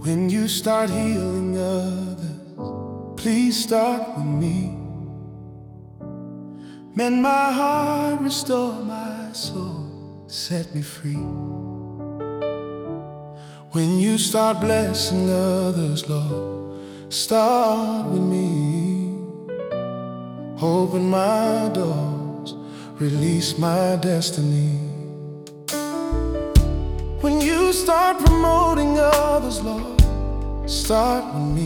When you start healing others, please start with me. Mend my heart, restore my soul, set me free. When you start blessing others, Lord, start with me. Open my doors, release my destiny. When you start promoting others, Lord, start with me.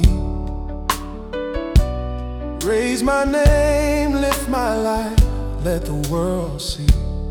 Raise my name, lift my life, let the world see.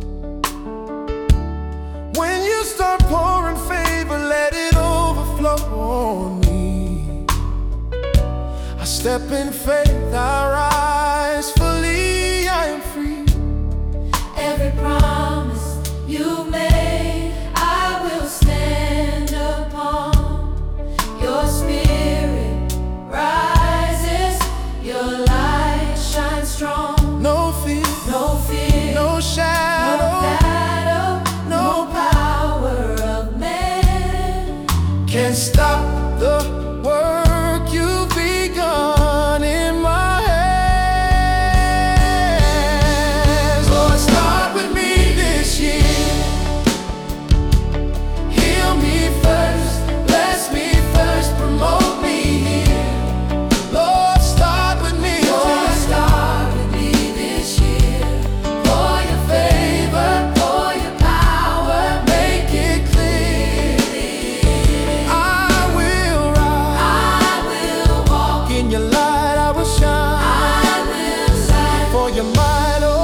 When you start pouring favor, let it overflow on me. I step in faith, I rise fully, I am free. Every promise you made, I will stand upon. Your spirit rises, your light shines strong. No fear, No fear, no shadow, no power of man can't stop the work you've begun in my hands. Lord, start with me this year. Heal me first, bless me first, promote me here. Lord, start with me. Lord, start with me this year. For your favor, for your power, Make it clear. I will rise. I will walk, In your light I will shine. I will shine. For your might, oh.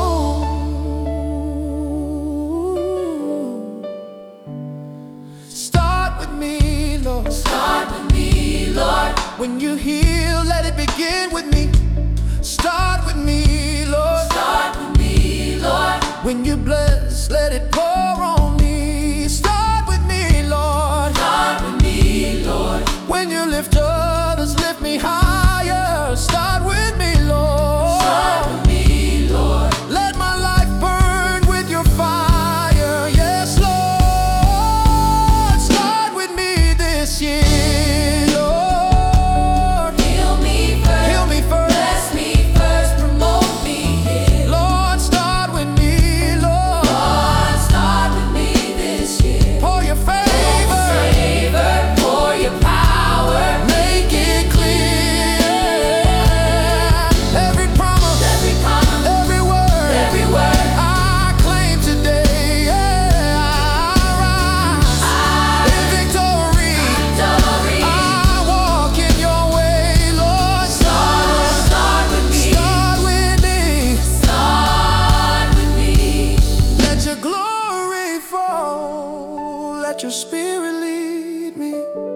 Start with me, Lord. Start with me, Lord. When you heal, let it begin with me. Start with me, Lord. Start with me, Lord. When you bless, let it pour on me. Start with me, Lord. Start with me, Lord. When you lift others, lift me higher. Start with me, Lord. Start with me, Lord. Let my life burn with your fire. Yes, Lord. Start with me this year, Lord. Heal me first. Heal me first. Bless me first. Promote me here. Lord, start with me, Lord. Lord, start with me this year. Pour your favor, Favor for your power. make it clear. Every promise, Every promise, every word, every word. I claim today. Yeah, I rise in victory. Victory. I walk in your way, Lord. Start with me. Start with me. Start with me. Let your glory fall. Let your spirit lead me.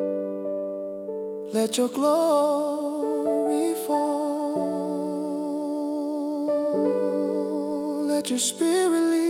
Let your glory fall. Let your spirit lead me.